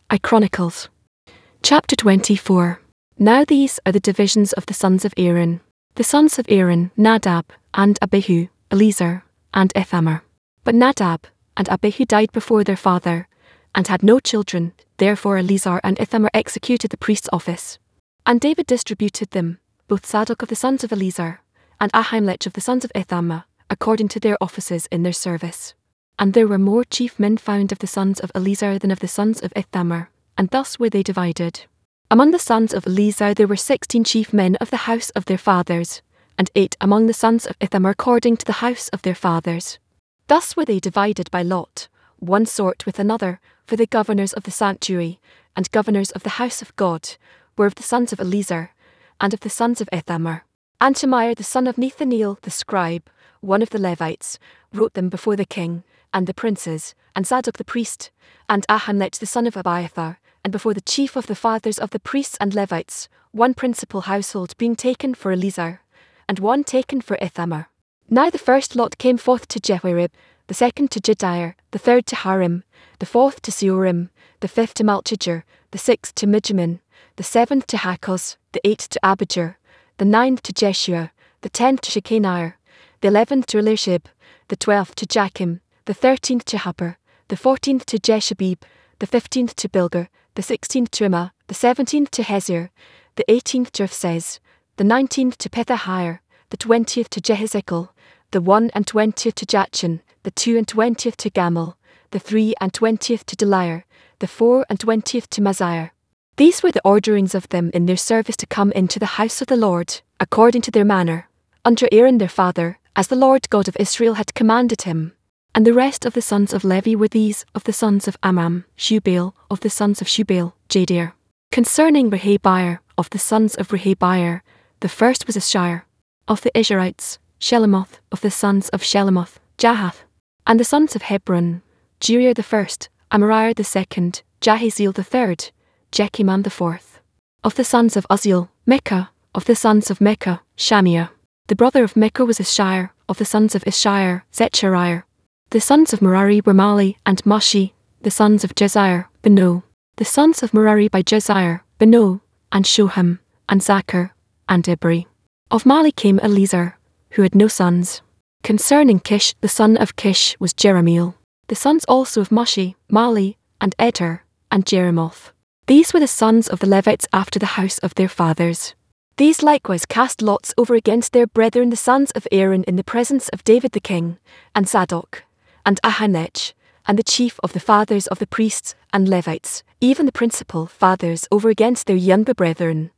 I Chronicles. Chapter 24. Now these are the divisions of the sons of Aaron. The sons of Aaron, Nadab, and Abihu, Eleazar, and Ithamar. But Nadab and Abihu died before their father, and had no children, therefore Eleazar and Ithamar executed the priest's office. And David distributed them, both Zadok of the sons of Eleazar, and Ahimelech of the sons of Ithamar, according to their offices in their service. And there were more chief men found of the sons of Eleazar than of the sons of Ithamar, and thus were they divided. Among the sons of Eleazar there were 16 chief men of the house of their fathers, and 8 among the sons of Ithamar according to the house of their fathers. Thus were they divided by lot, one sort with another, for the governors of the sanctuary, and governors of the house of God, were of the sons of Eleazar, and of the sons of Ithamar. And Shemaiah the son of Nethaneel the scribe, one of the Levites, wrote them before the king, and the princes, and Zadok the priest, and Ahimelech the son of Abiathar, and before the chief of the fathers of the priests and Levites, one principal household being taken for Eleazar, and one taken for Ithamar. Now the first lot came forth to Jehoiarib, the second to Jediah, the third to Harim, the fourth to Seorim, the fifth to Malchijah, the sixth to Mijamin, the seventh to Hakkoz, the eighth to Abijah, the ninth to Jeshua, the 10th to Shechaniah, the 11th to Eliashib, the 12th to Jachim, the 13th to Happer, the 14th to Jeshabib, the 15th to Bilgah, the 16th to Immer, the 17th to Hezir, the 18th to Ipsez, the 19th to Pethahiah, the 20th to Jehizikel, the 21st to Jachin, the 22nd to Gamal, the 23rd to Deliah, the 24th to Maziah. These were the orderings of them in their service to come into the house of the Lord, according to their manner, under Aaron their father, as the Lord God of Israel had commanded him. And the rest of the sons of Levi were these: of the sons of Amram, Shubael; of the sons of Shubael, Jadir. Concerning Rehabiah, of the sons of Rehabiah, the first was Ashir. Of the Isharites, Shelomoth; of the sons of Shelomoth, Jahath. And the sons of Hebron, Jeriah the first, Amariah the second, Jahaziel the third, Jechimam the fourth. Of the sons of Uzziel, Micah; of the sons of Micah, Shamiah. The brother of Micah was Ishir; of the sons of Ishir, Zechariah. The sons of Merari were Mali and Mushi; the sons of Jezaiah, Beno. The sons of Merari by Jezaiah, Beno, and Shoham, and Zachar, and Ibri. Of Mali came Eleazar, who had no sons. Concerning Kish, the son of Kish was Jerahmeel. The sons also of Mushi, Mali, and Eder, and Jeremoth. These were the sons of the Levites after the house of their fathers. These likewise cast lots over against their brethren the sons of Aaron in the presence of David the king, and Zadok, and Ahimelech, and the chief of the fathers of the priests and Levites, even the principal fathers over against their younger brethren.